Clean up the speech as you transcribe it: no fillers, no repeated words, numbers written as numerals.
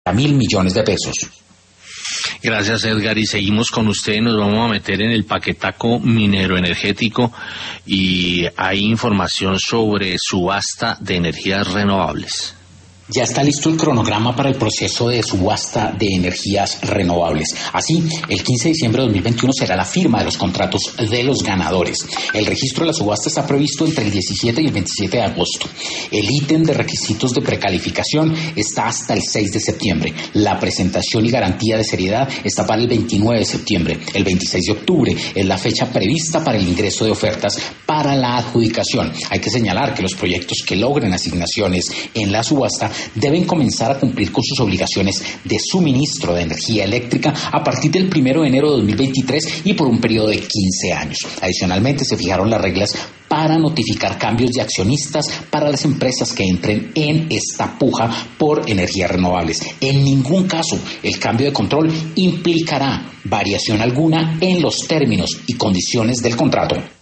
1.000 millones de pesos. Gracias, Edgar, y seguimos con usted. Nos vamos a meter en el paquetaco minero energético y hay información sobre subasta de energías renovables. Ya está listo el cronograma para el proceso de subasta de energías renovables. Así, el 15 de diciembre de 2021 será la firma de los contratos de los ganadores. El registro de la subasta está previsto entre el 17 y el 27 de agosto. El ítem de requisitos de precalificación está hasta el 6 de septiembre. La presentación y garantía de seriedad está para el 29 de septiembre. El 26 de octubre es la fecha prevista para el ingreso de ofertas para la adjudicación. Hay que señalar que los proyectos que logren asignaciones en la subasta deben comenzar a cumplir con sus obligaciones de suministro de energía eléctrica a partir del 1 de enero de 2023 y por un periodo de 15 años. Adicionalmente, se fijaron las reglas para notificar cambios de accionistas para las empresas que entren en esta puja por energías renovables. En ningún caso el cambio de control implicará variación alguna en los términos y condiciones del contrato.